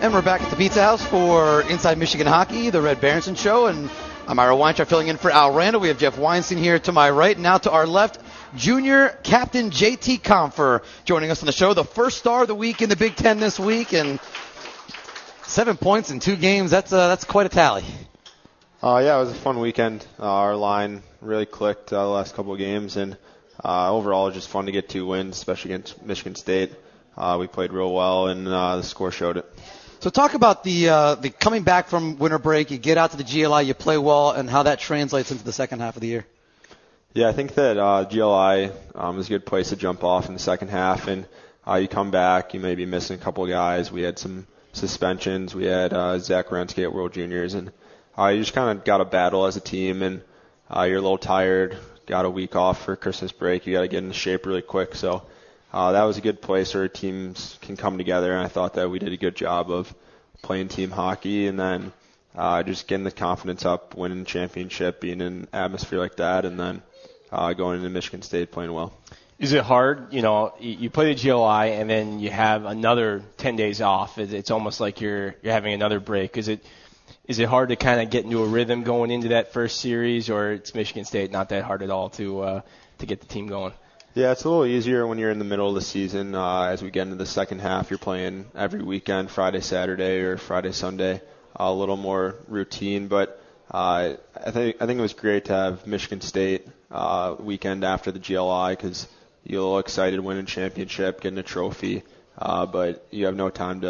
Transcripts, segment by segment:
And we're back at the Pizza House for Inside Michigan Hockey, the Red Berenson Show. And I'm Ira Weintraub filling in for Al Randall. We have Jeff Weinstein here to my right. Now to our left, junior captain JT Compher joining us on the show. The first star of the week in the Big Ten this week. And 7 points in 2 games. That's quite a tally. Yeah, it was a fun weekend. Our line really clicked the last couple of games. And overall, it was just fun to get 2 wins, especially against Michigan State. We played real well, and the score showed it. So talk about the coming back from winter break. You get out to the GLI, you play well, and how that translates into the second half of the year. Yeah, I think that GLI is a good place to jump off in the second half. And you come back, you may be missing a couple of guys. We had some suspensions. We had Zach Renske at World Juniors. And you just kind of got to battle as a team, and you're a little tired. Got a week off for Christmas break. You got to get into shape really quick. So that was a good place where teams can come together, and I thought that we did a good job of playing team hockey and then just getting the confidence up, winning the championship, being in an atmosphere like that, and then going into Michigan State playing well. Is it hard? You know, you play the GLI and then you have another 10 days off. It's almost like you're having another break. Is it hard to kind of get into a rhythm going into that first series, or it's Michigan State not that hard at all to get the team going? Yeah, it's a little easier when you're in the middle of the season. As we get into the second half, you're playing every weekend, Friday, Saturday, or Friday, Sunday. A little more routine, but I think it was great to have Michigan State weekend after the GLI because you're a little excited winning championship, getting a trophy, but you have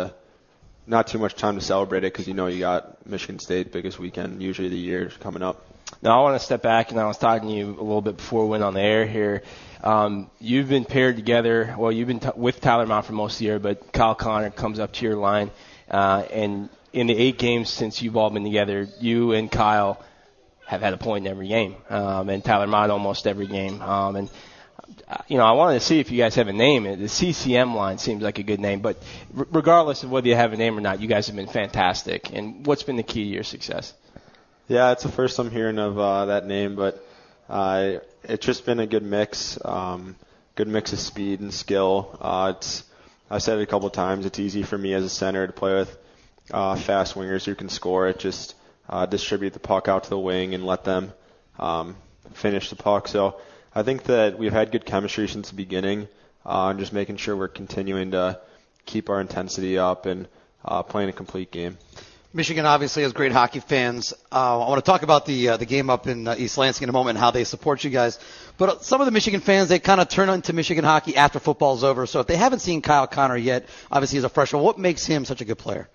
not too much time to celebrate it because you know you got Michigan State biggest weekend usually of the year coming up. Now I want to step back, and I was talking to you a little bit before we went on the air here. You've been paired together. Well, you've been with Tyler Mott for most of the year, but Kyle Connor comes up to your line. And in the 8 games since you've all been together, you and Kyle have had a point in every game, and Tyler Mott almost every game. I wanted to see if you guys have a name. The CCM line seems like a good name, but regardless of whether you have a name or not, you guys have been fantastic. And what's been the key to your success? Yeah, it's the first I'm hearing of that name, but it's just been a good mix of speed and skill. I said it a couple of times. It's easy for me as a center to play with fast wingers who can score it. Just distribute the puck out to the wing and let them finish the puck. So I think that we've had good chemistry since the beginning, and just making sure we're continuing to keep our intensity up and playing a complete game. Michigan obviously has great hockey fans. I want to talk about the game up in East Lansing in a moment and how they support you guys. But some of the Michigan fans, they kind of turn into Michigan hockey after football's over. So if they haven't seen Kyle Connor yet, obviously he's a freshman, what makes him such a good player?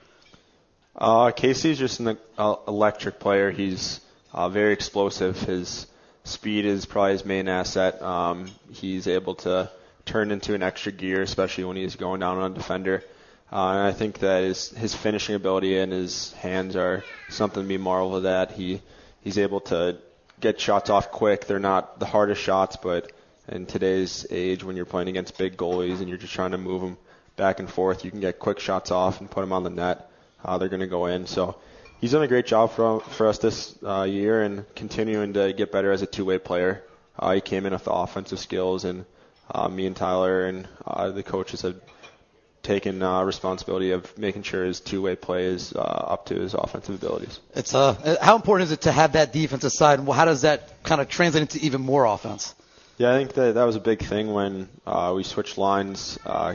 Casey's just an electric player. He's very explosive. His speed is probably his main asset. He's able to turn into an extra gear, especially when he's going down on a defender. And I think that his finishing ability and his hands are something to be marveled at. He's able to get shots off quick. They're not the hardest shots, but in today's age when you're playing against big goalies and you're just trying to move them back and forth, you can get quick shots off and put them on the net. They're going to go in. So he's done a great job for us this year and continuing to get better as a two-way player. He came in with the offensive skills, and me and Tyler and the coaches have taken responsibility of making sure his two-way play is up to his offensive abilities. It's how important is it to have that defensive side, and how does that kind of translate into even more offense? Yeah, I think that was a big thing when we switched lines.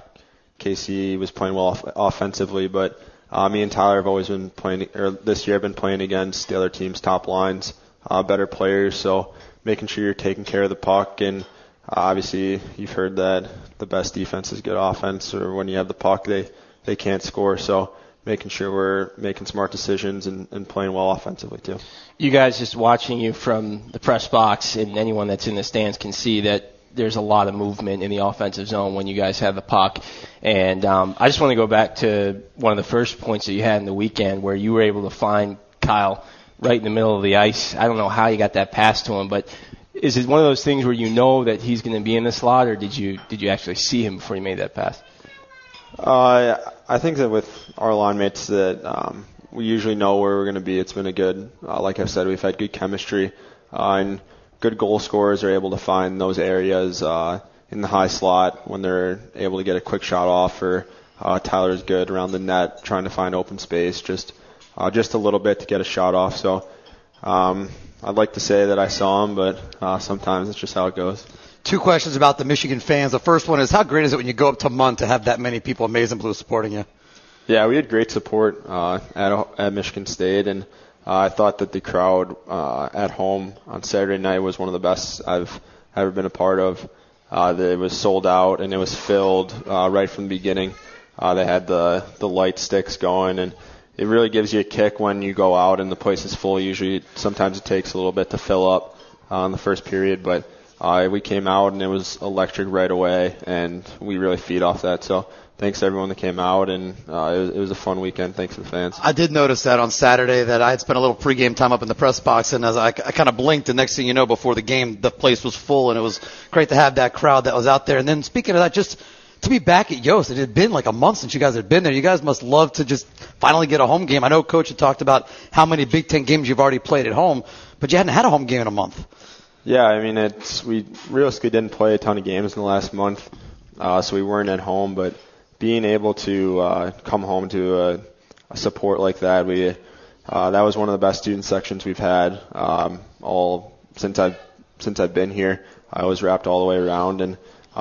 Casey was playing well offensively, but me and Tyler have always been playing, or this year have been playing against the other team's top lines, better players. So making sure you're taking care of the puck, and obviously you've heard that the best defense is good offense, or when you have the puck, they can't score. So making sure we're making smart decisions and playing well offensively too. You guys, just watching you from the press box, and anyone that's in the stands can see that there's a lot of movement in the offensive zone when you guys have the puck. And I just want to go back to one of the first points that you had in the weekend where you were able to find Kyle right in the middle of the ice. I don't know how you got that pass to him, but is it one of those things where you know that he's going to be in the slot, or did you actually see him before you made that pass? I think that with our line mates that we usually know where we're going to be. It's been a good, like I've said, we've had good chemistry, and good goal scorers are able to find those areas in the high slot when they're able to get a quick shot off or Tyler's good around the net, trying to find open space, just a little bit to get a shot off. So I'd like to say that I saw him, but sometimes it's just how it goes. 2 questions about the Michigan fans. The first one is, how great is it when you go up to Munt to have that many people in Maize and Blue supporting you? Yeah, we had great support at Michigan State, and I thought that the crowd at home on Saturday night was one of the best I've ever been a part of. It was sold out, and it was filled right from the beginning. They had the light sticks going, and it really gives you a kick when you go out and the place is full. Usually, sometimes it takes a little bit to fill up in the first period, but we came out and it was electric right away, and we really feed off that. So thanks to everyone that came out, and it was a fun weekend. Thanks to the fans. I did notice that on Saturday that I had spent a little pregame time up in the press box, and as I kind of blinked, the next thing you know, before the game, the place was full, and it was great to have that crowd that was out there. And then speaking of that, just to be back at Yost, it had been like a month since you guys had been there. You guys must love to just finally get a home game. I know Coach had talked about how many Big Ten games you've already played at home, but you hadn't had a home game in a month. Yeah, I mean, we realistically didn't play a ton of games in the last month, so we weren't at home. But being able to come home to a support like that, that was one of the best student sections we've had all since I've been here. I was wrapped all the way around, and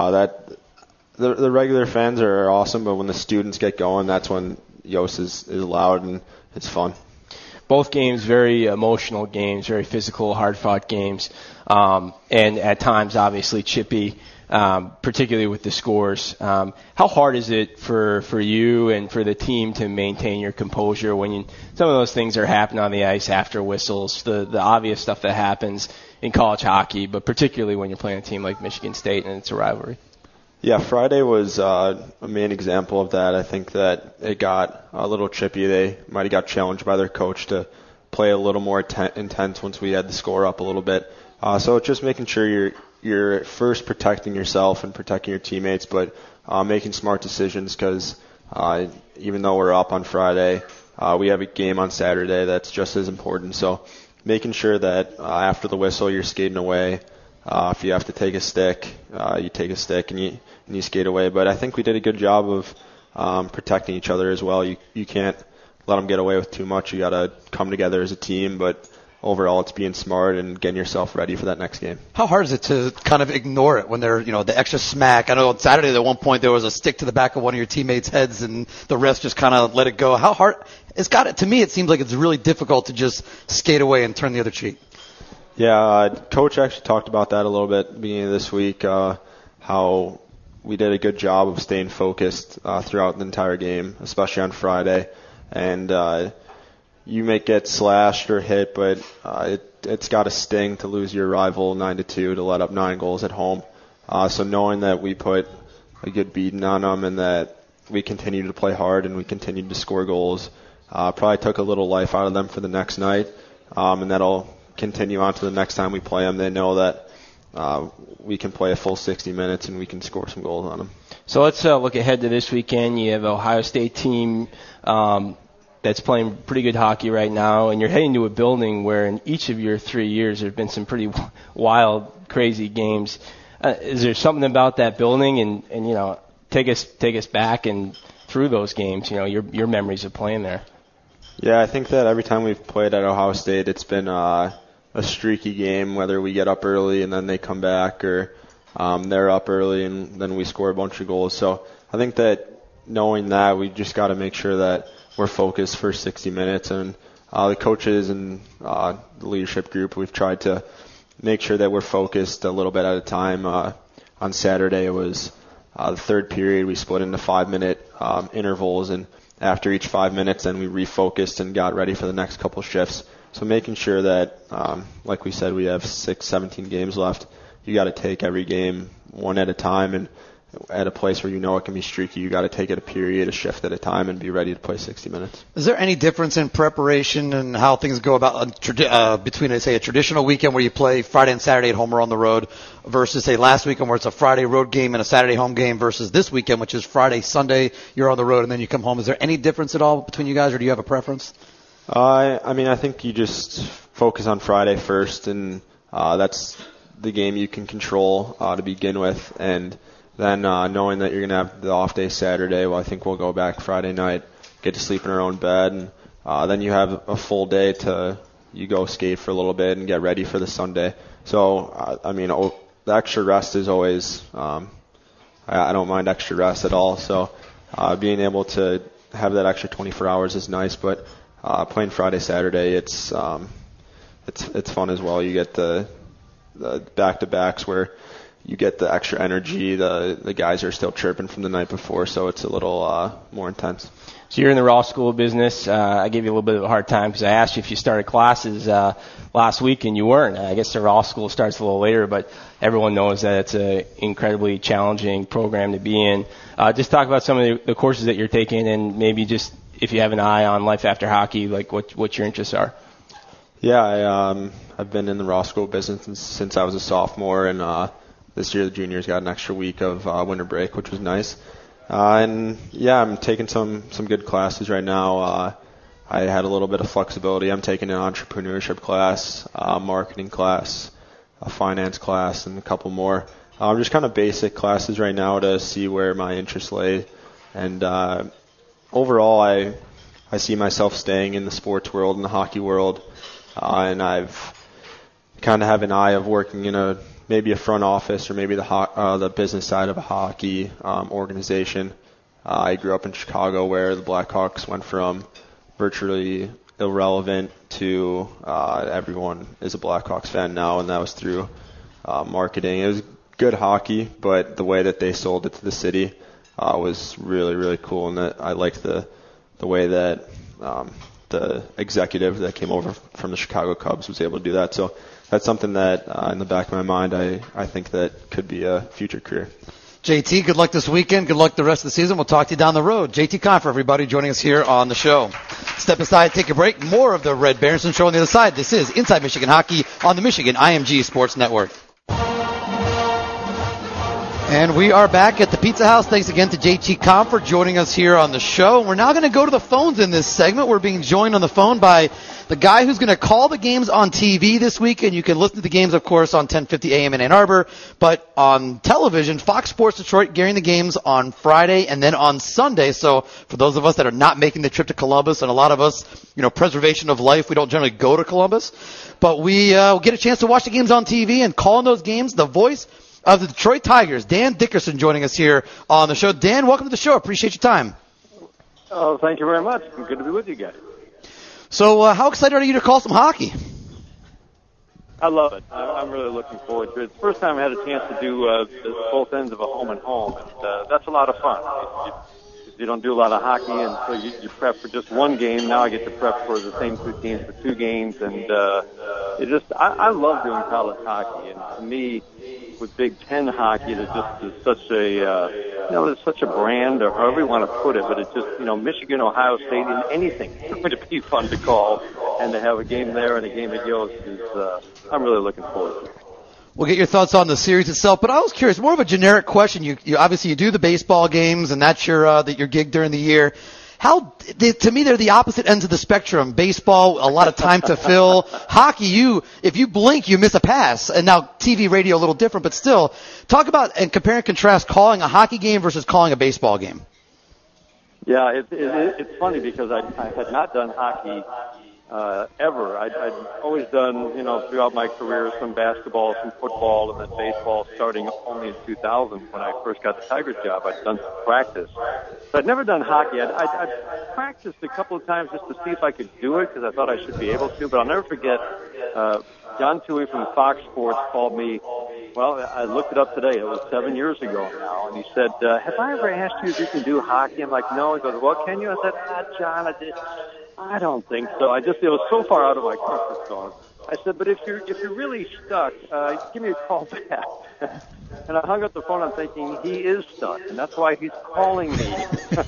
the regular fans are awesome, but when the students get going, that's when Yost is loud and it's fun. Both games, very emotional games, very physical, hard-fought games, and at times, obviously, chippy, particularly with the scores. How hard is it for you and for the team to maintain your composure when some of those things are happening on the ice after whistles, the obvious stuff that happens in college hockey, but particularly when you're playing a team like Michigan State and it's a rivalry? Yeah, Friday was a main example of that. I think that it got a little chippy. They might have got challenged by their coach to play a little more intense once we had the score up a little bit. So it's just making sure you're first protecting yourself and protecting your teammates, but making smart decisions because even though we're up on Friday, we have a game on Saturday that's just as important. So making sure that after the whistle you're skating away. If you have to take a stick, you take a stick and you skate away. But I think we did a good job of protecting each other as well. You can't let them get away with too much. You got to come together as a team. But overall, it's being smart and getting yourself ready for that next game. How hard is it to kind of ignore it when they're, the extra smack? I know on Saturday at one point there was a stick to the back of one of your teammates' heads and the rest just kind of let it go. How hard? To me, it seems like it's really difficult to just skate away and turn the other cheek. Yeah, Coach actually talked about that a little bit at the beginning of this week, how we did a good job of staying focused throughout the entire game, especially on Friday. And you may get slashed or hit, but it's got to sting to lose your rival 9-2 to let up 9 goals at home. So knowing that we put a good beating on them and that we continued to play hard and we continued to score goals, probably took a little life out of them for the next night, and that'll continue on to the next time we play them. They know that we can play a full 60 minutes and we can score some goals on them. So let's look ahead to this weekend. You have an Ohio State team that's playing pretty good hockey right now, and you're heading to a building where in each of your 3 years there have been some pretty wild, crazy games. Is there something about that building and take us back and through those games, your memories of playing there? Yeah, I think that every time we've played at Ohio State, it's been a streaky game, whether we get up early and then they come back or they're up early and then we score a bunch of goals. So I think that knowing that, we just got to make sure that we're focused for 60 minutes. And the coaches and the leadership group, we've tried to make sure that we're focused a little bit at a time. On Saturday, it was the third period. We split into 5-minute intervals, and after each 5 minutes, then we refocused and got ready for the next couple shifts. So making sure that, like we said, we have 17 games left. You got to take every game one at a time, and at a place where it can be streaky, you got to take it a period, a shift at a time, and be ready to play 60 minutes. Is there any difference in preparation and how things go about between, say, a traditional weekend where you play Friday and Saturday at home or on the road versus, say, last weekend where it's a Friday road game and a Saturday home game versus this weekend, which is Friday, Sunday, you're on the road, and then you come home? Is there any difference at all between you guys, or do you have a preference? I think you just focus on Friday first, and that's the game you can control to begin with, and then knowing that you're going to have the off day Saturday, well, I think we'll go back Friday night, get to sleep in our own bed, and then you have a full day to you go skate for a little bit and get ready for the Sunday. So, the extra rest is always, I don't mind extra rest at all. So being able to have that extra 24 hours is nice, but playing Friday, Saturday, it's fun as well. You get the back-to-backs where you get the extra energy. The guys are still chirping from the night before, so it's a little more intense. So you're in the Raw School business. I gave you a little bit of a hard time because I asked you if you started classes last week, and you weren't. I guess the Raw School starts a little later, but everyone knows that it's an incredibly challenging program to be in. Just talk about some of the courses that you're taking, and maybe just if you have an eye on life after hockey, like what your interests are. Yeah, I've been in the Raw School business since I was a sophomore, and this year the juniors got an extra week of winter break, which was nice. And yeah, I'm taking some good classes right now. I had a little bit of flexibility. I'm taking an entrepreneurship class, marketing class, a finance class, and a couple more. Just kind of basic classes right now to see where my interests lay. And overall, I see myself staying in the sports world, in the hockey world, and I've kind of have an eye of working in maybe a front office or maybe the business side of a hockey organization. I grew up in Chicago where the Blackhawks went from virtually irrelevant to everyone is a Blackhawks fan now, and that was through marketing. It was good hockey, but the way that they sold it to the city was really, really cool, and that I liked the way that the executive that came over from the Chicago Cubs was able to do that. So that's something that in the back of my mind I think that could be a future career. JT, good luck this weekend. Good luck the rest of the season. We'll talk to you down the road. JT Compher, everybody joining us here on the show. Step aside, take a break. More of the Red Berenson Show on the other side. This is Inside Michigan Hockey on the Michigan IMG Sports Network. And we are back at the Pizza House. Thanks again to JT Compher joining us here on the show. We're now going to go to the phones in this segment. We're being joined on the phone by the guy who's going to call the games on TV this week, and you can listen to the games, of course, on 1050 AM in Ann Arbor, but on television, Fox Sports Detroit carrying the games on Friday and then on Sunday. So for those of us that are not making the trip to Columbus, and a lot of us, preservation of life, we don't generally go to Columbus, but we get a chance to watch the games on TV and call in those games. The voice of the Detroit Tigers, Dan Dickerson, joining us here on the show. Dan, welcome to the show. Appreciate your time. Oh, thank you very much. Good to be with you guys. So how excited are you to call some hockey? I love it. I'm really looking forward to it. It's the first time I had a chance to do both ends of a home and home, and that's a lot of fun. You don't do a lot of hockey, and so you prep for just one game. Now I get to prep for the same two teams for two games, and I love doing college hockey. And to me, with Big Ten hockey, it just is such a it's such a brand, or however you want to put it. But it's just Michigan, Ohio State, and anything is going to be fun to call, and to have a game there and a game at Yost is I'm really looking forward to it. We'll get your thoughts on the series itself, but I was curious, more of a generic question. You obviously you do the baseball games, and that's your gig during the year. To me, they're the opposite ends of the spectrum. Baseball, a lot of time to fill. Hockey, if you blink, you miss a pass. And now TV, radio, a little different, but still. Talk about and compare and contrast calling a hockey game versus calling a baseball game. Yeah, it's funny because I had not done hockey ever. I'd always done, throughout my career, some basketball, some football, and then baseball, starting only in 2000 when I first got the Tigers job. I'd done some practice. So I'd never done hockey. I'd practiced a couple of times just to see if I could do it, because I thought I should be able to. But I'll never forget, John Toohey from Fox Sports called me. Well, I looked it up today. It was 7 years ago now. And he said, have I ever asked you if you can do hockey? I'm like, no. He goes, well, can you? I said, John, I don't think so. It was so far out of my comfort zone. I said, but if you're really stuck, give me a call back. And I hung up the phone. I'm thinking he is stuck, and that's why he's calling me.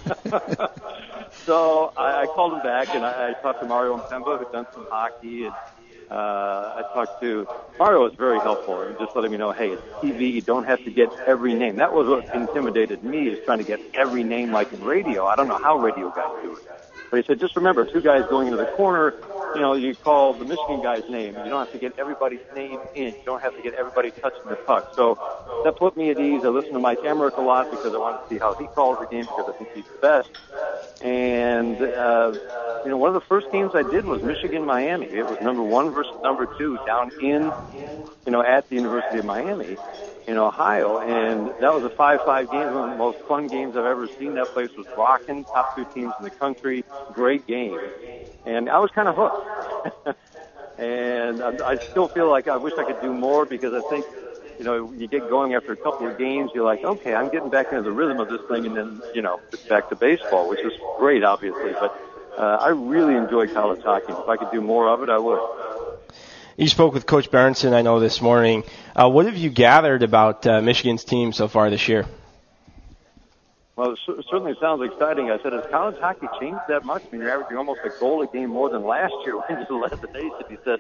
So I called him back, and I talked to Mario Mpemba, who'd done some hockey, and I talked to Mario. Was very helpful, and just letting me know, hey, it's TV. You don't have to get every name. That was what intimidated me, is trying to get every name like in radio. I don't know how radio guys do it. But he said, just remember, two guys going into the corner, you call the Michigan guy's name. You don't have to get everybody's name in. You don't have to get everybody touching the puck. So that put me at ease. I listen to Mike Emmerich a lot because I want to see how he calls the game because I think he's the best. And, one of the first games I did was Michigan-Miami. It was number 1 versus number 2 down in, at the University of Miami in Ohio. And that was a 5-5 game, one of the most fun games I've ever seen. That place was rocking, top 2 teams in the country, great game. And I was kind of hooked. And I still feel like I wish I could do more because I think, you get going after a couple of games, you're like, okay, I'm getting back into the rhythm of this thing, and then, it's back to baseball, which is great, obviously. But I really enjoy college hockey. If I could do more of it, I would. You spoke with Coach Berenson, I know, this morning. What have you gathered about Michigan's team so far this year? Well, it certainly sounds exciting. I said, has college hockey changed that much? I mean, you're averaging almost a goal a game more than last year when you led the nation. He said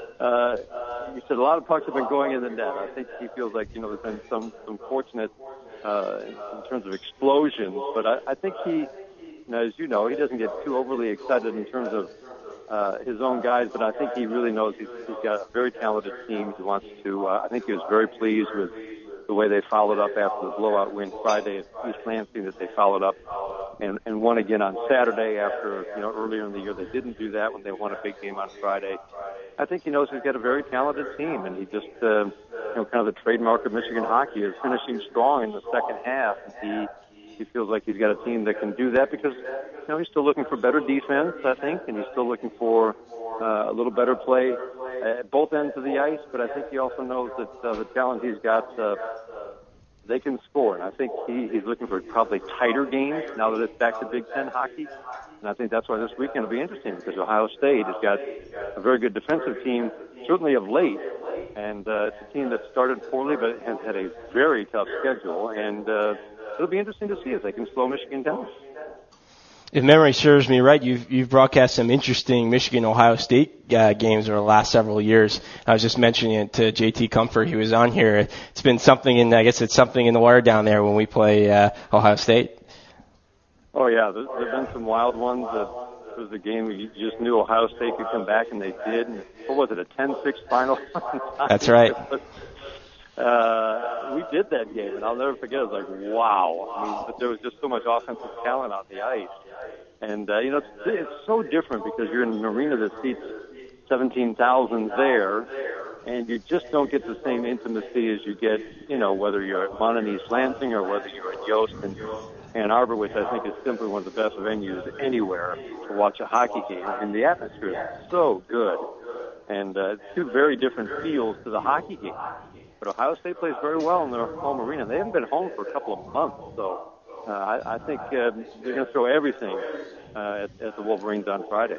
a lot of pucks have been going in the net. I think he feels like, there's been some fortunate in terms of explosions. But I think he, as you know, he doesn't get too overly excited in terms of his own guys, but I think he really knows he's got a very talented team. He wants to, I think he was very pleased with the way they followed up after the blowout win Friday at East Lansing, that they followed up and won again on Saturday after, earlier in the year they didn't do that when they won a big game on Friday. I think he knows he's got a very talented team, and he just, kind of the trademark of Michigan hockey is finishing strong in the second half. And he feels like he's got a team that can do that because, he's still looking for better defense, I think, and he's still looking for a little better play at both ends of the ice. But I think he also knows that the talent he's got, they can score. And I think he's looking for probably tighter games now that it's back to Big Ten hockey. And I think that's why this weekend will be interesting because Ohio State has got a very good defensive team, certainly of late. And it's a team that started poorly but has had a very tough schedule. And it'll be interesting to see if they can slow Michigan down. If memory serves me right, you've broadcast some interesting Michigan-Ohio State games over the last several years. I was just mentioning it to JT Comfort. He was on here. It's been something, I guess it's something in the water down there when we play Ohio State. Oh, yeah. There's been some wild ones. It was a game where you just knew Ohio State could come back, and they did. And what was it, a 10-6 final? That's right. We did that game, and I'll never forget. It was like, wow. I mean, but there was just so much offensive talent on the ice. And, it's so different because you're in an arena that seats 17,000 there, and you just don't get the same intimacy as you get, whether you're at Munn and East Lansing or whether you're at Yost and Ann Arbor, which I think is simply one of the best venues anywhere to watch a hockey game. And the atmosphere is so good. And it's two very different feels to the hockey game. But Ohio State plays very well in their home arena. They haven't been home for a couple of months, so I think they're going to throw everything at the Wolverines on Friday.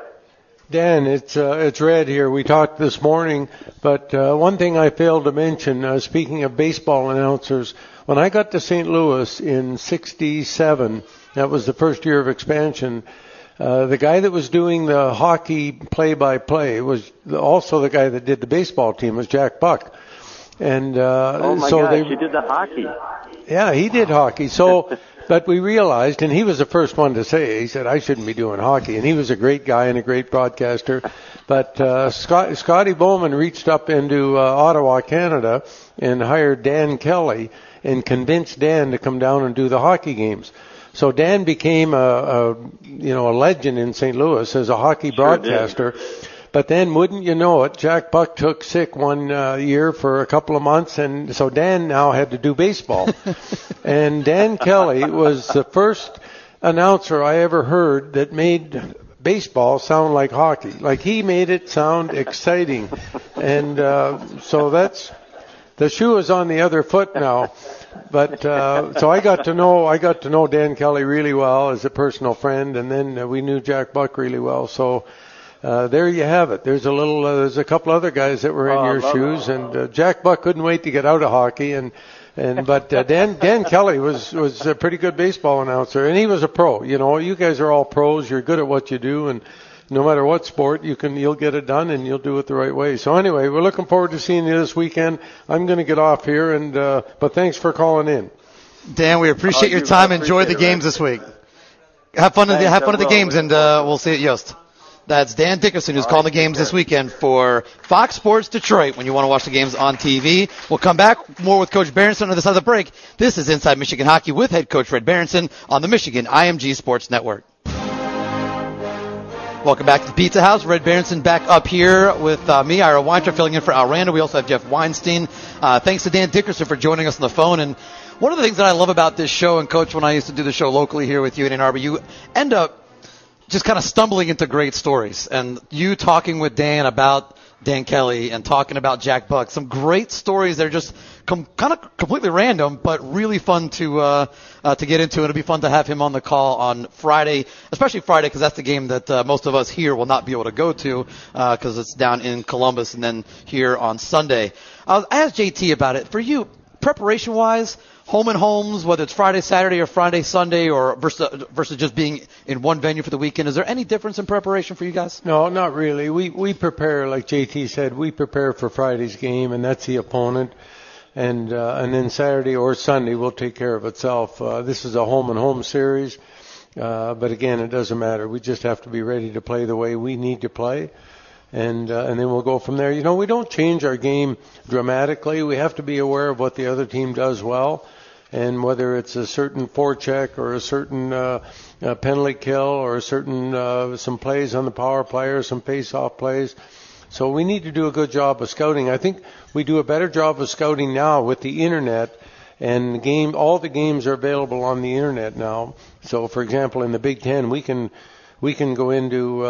Dan, it's Red here. We talked this morning, but one thing I failed to mention, speaking of baseball announcers, when I got to St. Louis in '67, that was the first year of expansion, the guy that was doing the hockey play-by-play was also the guy that did the baseball team, was Jack Buck. And oh my so gosh, he did the hockey. Yeah, he did hockey. So, but we realized, and he was the first one to say, he said, I shouldn't be doing hockey. And he was a great guy and a great broadcaster. But Scotty Bowman reached up into Ottawa, Canada, and hired Dan Kelly and convinced Dan to come down and do the hockey games. So Dan became a legend in St. Louis as a hockey broadcaster. Did. But then, wouldn't you know it, Jack Buck took sick one year for a couple of months, and so Dan now had to do baseball. And Dan Kelly was the first announcer I ever heard that made baseball sound like hockey. Like, he made it sound exciting. And so that's, the shoe is on the other foot now. But so I got to know Dan Kelly really well as a personal friend, and then we knew Jack Buck really well. So there you have it. There's a couple other guys that were in your shoes, and Jack Buck couldn't wait to get out of hockey, but Dan Kelly was a pretty good baseball announcer, and he was a pro. You guys are all pros. You're good at what you do, and no matter what sport, you'll get it done, and you'll do it the right way. So anyway, we're looking forward to seeing you this weekend. I'm going to get off here, but thanks for calling in. Dan, we appreciate your time. Enjoy the games this week. Have fun at the games, and we'll see you at Yost. That's Dan Dickerson, who's calling the games this weekend for Fox Sports Detroit when you want to watch the games on TV. We'll come back more with Coach Berenson on this other break. This is Inside Michigan Hockey with head coach Red Berenson on the Michigan IMG Sports Network. Welcome back to the Pizza House. Red Berenson back up here with me, Ira Weintraub, filling in for Al Randa. We also have Jeff Weinstein. Thanks to Dan Dickerson for joining us on the phone. And one of the things that I love about this show, and Coach, when I used to do the show locally here with you in Ann Arbor, you end up just kind of stumbling into great stories. And you talking with Dan about Dan Kelly and talking about Jack Buck, some great stories that are just kind of completely random, but really fun to get into. It'll be fun to have him on the call on Friday, especially Friday, because that's the game that most of us here will not be able to go to because it's down in Columbus, and then here on Sunday. I asked JT about it. For you, preparation-wise, home and homes, whether it's Friday, Saturday, or Friday, Sunday, or versus just being in one venue for the weekend, is there any difference in preparation for you guys? No, not really. We prepare, like JT said, we prepare for Friday's game, and that's the opponent. And then Saturday or Sunday will take care of itself. This is a home and home series, but again, it doesn't matter. We just have to be ready to play the way we need to play. And then we'll go from there. You know, we don't change our game dramatically. We have to be aware of what the other team does well, and whether it's a certain forecheck or a certain penalty kill or a certain some plays on the power play or some face-off plays. So we need to do a good job of scouting. I think we do a better job of scouting now with the internet, and all the games are available on the internet now. So, for example, in the Big Ten, we can go into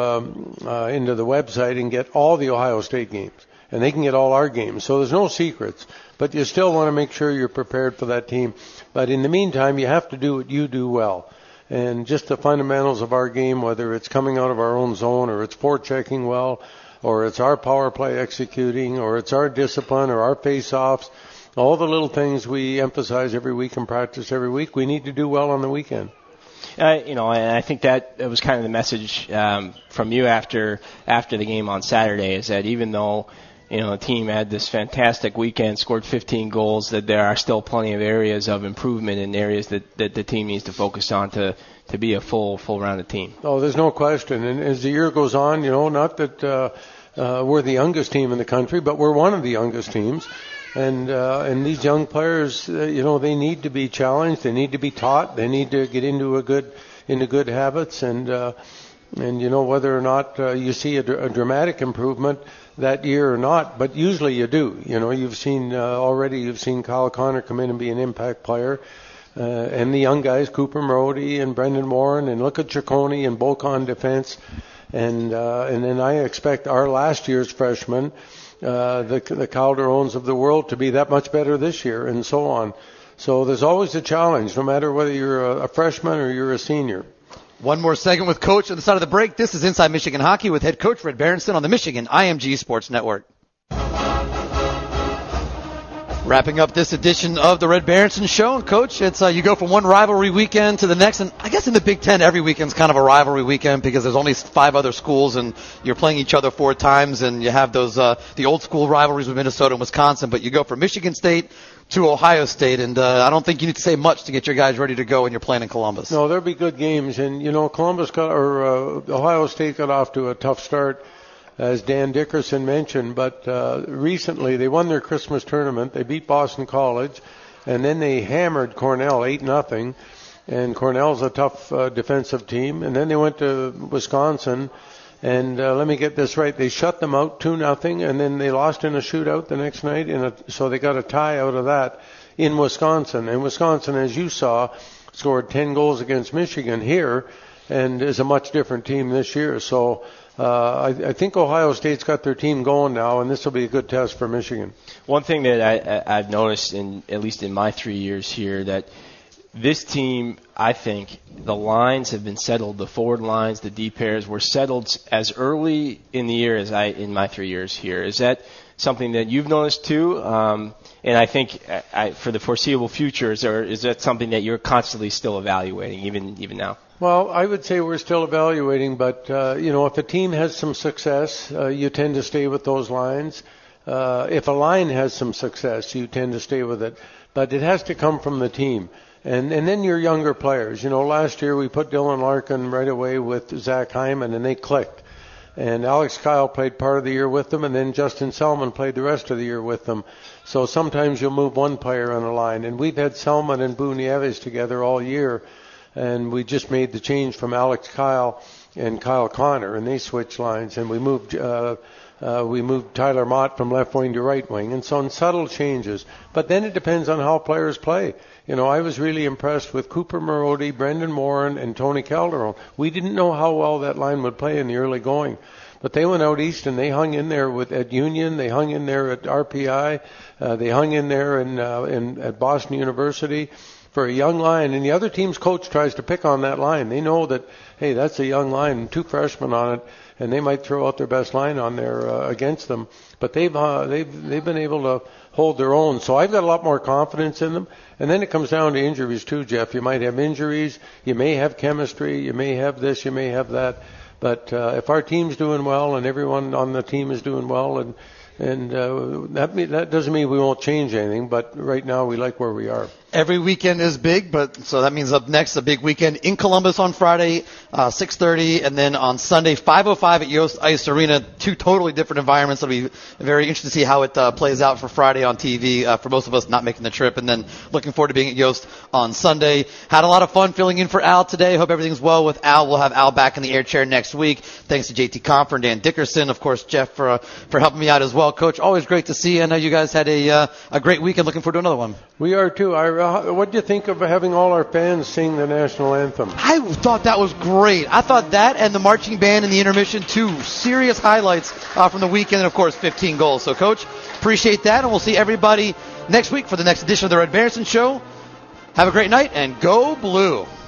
the website and get all the Ohio State games, and they can get all our games. So there's no secrets, but you still want to make sure you're prepared for that team. But in the meantime, you have to do what you do well. And just the fundamentals of our game, whether it's coming out of our own zone or it's forechecking well, or it's our power play executing, or it's our discipline or our face-offs, all the little things we emphasize every week and practice every week, we need to do well on the weekend. And I think that was kind of the message from you after the game on Saturday, is that even though the team had this fantastic weekend, scored 15 goals, that there are still plenty of areas of improvement and areas that the team needs to focus on to be a full-rounded team. Oh, there's no question. And as the year goes on, not that we're the youngest team in the country, but we're one of the youngest teams. And these young players, they need to be challenged. They need to be taught. They need to get into good habits. And whether or not you see a dramatic improvement that year or not, but usually you do. You've seen Kyle Connor come in and be an impact player. And the young guys, Cooper Marody and Brendan Warren, and look at Ciccone and Bulk on defense. And then I expect our last year's freshmen, the Calderones of the world, to be that much better this year, and so on. So there's always a challenge, no matter whether you're a freshman or you're a senior. One more segment with Coach at the side of the break. This is Inside Michigan Hockey with head coach Red Berenson on the Michigan IMG Sports Network. Wrapping up this edition of the Red Berenson Show. And Coach, it's you go from one rivalry weekend to the next, and I guess in the Big Ten every weekend's kind of a rivalry weekend because there's only 5 other schools and you're playing each other 4 times, and you have those the old school rivalries with Minnesota and Wisconsin. But you go from Michigan State to Ohio State, and I don't think you need to say much to get your guys ready to go when you're playing in Columbus. No, there'll be good games, and Ohio State got off to a tough start, as Dan Dickerson mentioned, but recently they won their Christmas tournament. They beat Boston College, and then they hammered Cornell 8-0, and Cornell's a tough defensive team. And then they went to Wisconsin, and let me get this right, they shut them out 2-0, and then they lost in a shootout the next night, so they got a tie out of that in Wisconsin. And Wisconsin, as you saw, scored 10 goals against Michigan here, and is a much different team this year. So I think Ohio State's got their team going now, and this will be a good test for Michigan. One thing that I've noticed, at least in my 3 years here, that this team, I think, the lines have been settled. The forward lines, the D pairs were settled as early in the year as in my 3 years here. Is that something that you've noticed too? And I think for the foreseeable future, is that something that you're constantly still evaluating, even now? Well, I would say we're still evaluating, but if a team has some success, you tend to stay with those lines. If a line has some success, you tend to stay with it. But it has to come from the team. And then your younger players. Last year we put Dylan Larkin right away with Zach Hyman, and they clicked. And Alex Kyle played part of the year with them, and then Justin Selman played the rest of the year with them. So sometimes you'll move one player on a line. And we've had Selman and Boo Nieves together all year, and we just made the change from Alex Kyle and Kyle Connor, and they switched lines. And we moved Tyler Mott from left wing to right wing, and so on subtle changes. But then it depends on how players play. You know, I was really impressed with Cooper Marody, Brendan Moran, and Tony Calderon. We didn't know how well that line would play in the early going, but they went out east and they hung in there at Union. They hung in there at RPI. They hung in there at Boston University for a young line. And the other team's coach tries to pick on that line. They know that, hey, that's a young line, 2 freshmen on it, and they might throw out their best line on there against them. But they've been able to hold their own. So I've got a lot more confidence in them. And then it comes down to injuries too, Jeff. You might have injuries. You may have chemistry. You may have this. You may have that. But if our team's doing well and everyone on the team is doing well, and that doesn't mean we won't change anything. But right now we like where we are. Every weekend is big, but so that means up next a big weekend in Columbus on Friday, 6:30, and then on Sunday 5:05 at Yost Ice Arena. 2 totally different environments. It'll be very interesting to see how it plays out for Friday on TV for most of us not making the trip, and then looking forward to being at Yost on Sunday. Had a lot of fun filling in for Al today. Hope everything's well with Al. We'll have Al back in the air chair next week. Thanks to JT Compher and Dan Dickerson, of course, Jeff for helping me out as well. Coach, always great to see you. I know you guys had a great weekend. Looking forward to another one. We are too. What do you think of having all our fans sing the national anthem? I thought that was great. I thought that and the marching band in the intermission, 2 serious highlights from the weekend, and of course 15 goals. So, Coach, appreciate that, and we'll see everybody next week for the next edition of the Red Berenson Show. Have a great night, and go Blue.